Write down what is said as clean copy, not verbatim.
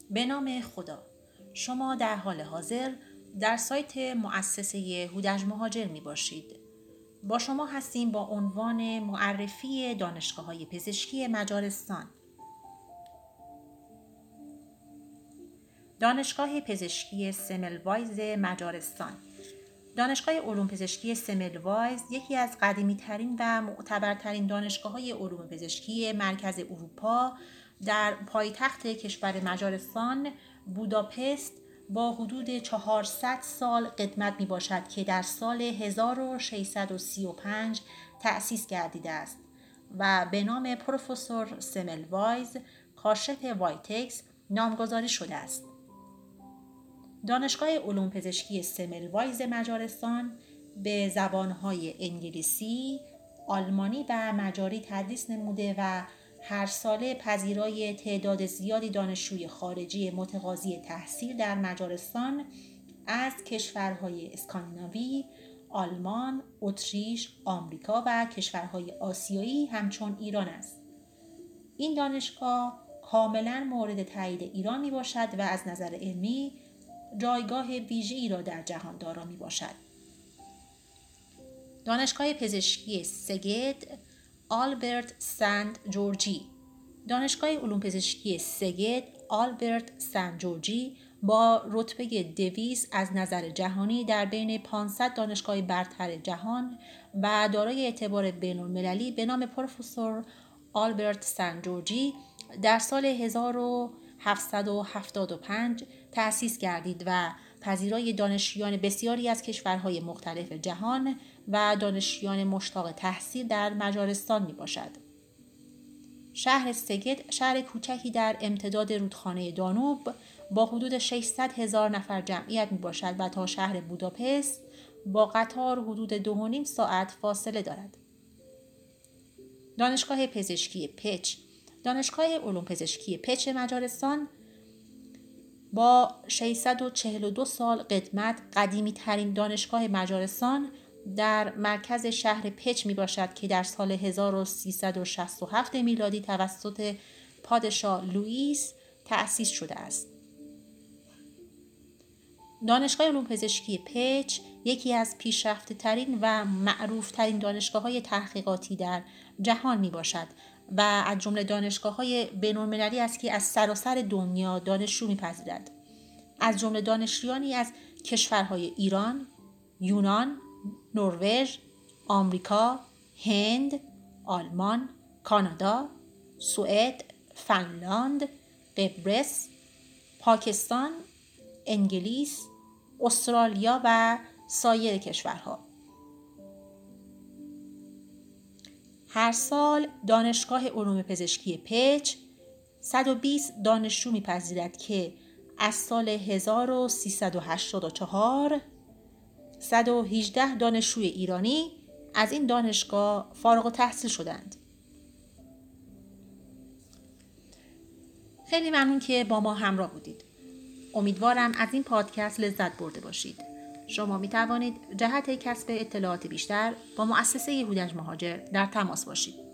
به نام خدا. شما در حال حاضر در سایت مؤسسه هودج مهاجر می باشید. با شما هستیم با عنوان معرفی دانشگاه‌های پزشکی مجارستان. دانشگاه پزشکی سملوایز مجارستان. دانشگاه علوم پزشکی سملوایز یکی از قدیمی‌ترین و معتبرترین دانشگاه‌های علوم پزشکی مرکز اروپا در پایتخت کشور مجارستان بوداپست با حدود 400 سال قدمت می‌باشد که در سال 1635 تأسیس گردیده است و به نام پروفسور سملوایز کاشف وایتکس نامگذاری شده است. دانشگاه علوم پزشکی سملوایز مجارستان به زبانهای انگلیسی، آلمانی و مجاری تدریس نموده و هر ساله پذیرای تعداد زیادی دانشجوی خارجی متقاضی تحصیل در مجارستان از کشورهای اسکاندیناوی، آلمان، اتریش، آمریکا و کشورهای آسیایی همچون ایران است. این دانشگاه کاملا مورد تایید ایران می باشد و از نظر علمی جایگاه ویژه‌ای را در جهان دارا می باشد. دانشگاه پزشکی سگد آلبرت سنت جورجی. دانشگاه علوم پزشکی سگد آلبرت سنت جورجی با رتبه 200 از نظر جهانی در بین 500 دانشگاه برتر جهان و دارای اعتبار بین‌المللی به نام پروفسور آلبرت سنت جورجی در سال 1775 تأسیس گردید و پذیرای دانشجویان بسیاری از کشورهای مختلف جهان و دانشجویان مشتاق تحصیل در مجارستان می باشد. شهر سگد شهر کوچکی در امتداد رودخانه دانوب با حدود 600,000 نفر جمعیت می باشد و تا شهر بوداپست با قطار حدود 2.5 ساعت فاصله دارد. دانشگاه پزشکی پچ. دانشگاه علوم پزشکی پچ مجارستان با 642 سال قدمت قدیمی ترین دانشگاه مجارستان در مرکز شهر پچ می باشد که در سال 1367 میلادی توسط پادشاه لوئیس تأسیس شده است. دانشگاه علوم پزشکی پچ یکی از پیشرفته ترین و معروف ترین دانشگاه های تحقیقاتی در جهان می باشد و از جمله دانشگاه های بین‌المللی است که از سراسر دنیا دانشجو می پذیرد. از جمله دانشجویانی از کشورهای ایران، یونان، نروژ، آمریکا، هند، آلمان، کانادا، سوئد، فنلاند، قبرس، پاکستان، انگلیس، استرالیا و سایر کشورها. هر سال دانشگاه علوم پزشکی پچ 120 دانشجو می‌پذیرد که از سال 1384 118 دانشجوی ایرانی از این دانشگاه فارغ التحصیل شدند. خیلی ممنون که با ما همراه بودید. امیدوارم از این پادکست لذت برده باشید. شما می توانید جهت کسب اطلاعات بیشتر با مؤسسه هودج مهاجر در تماس باشید.